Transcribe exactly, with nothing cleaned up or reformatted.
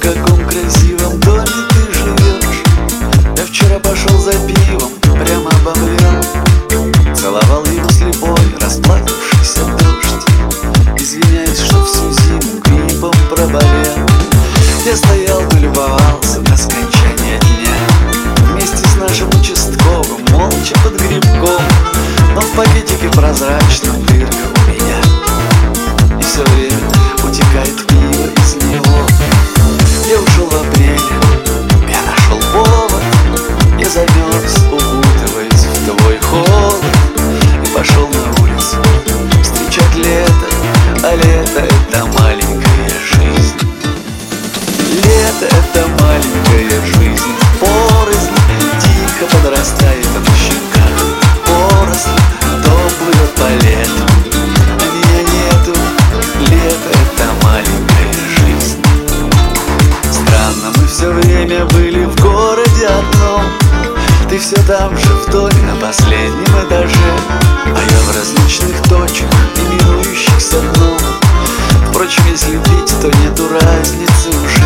каком красивом доме ты живешь. Я вчера пошел за пивом, прямо обомлел. Целовал его слепой, расплакавшийся дождь. Извиняюсь, что всю зиму гриппом проболел. Я стоял, полюбовался до скончания дня вместе с нашим участковым, молча под грибком. Но в пакетике прозрачном дырка у меня, и все время утекает пиво из него. Я ушел в апреле, я нашел повод. Я замерз, укутываясь в твой холод, и пошел на улицу встречать лето. А лето — это маленькая жизнь. Лето — это маленькая жизнь. Порознь тихо подрастает на щеках. Поросль то плывет по лету, а меня нету. Лето — это маленькая жизнь. Странно, мы все время были в городе одном. Ты все там же, в доме на последнем этаже, а я в различных точках, именующихся дном. Впрочем, если пить, то нету разницы уже.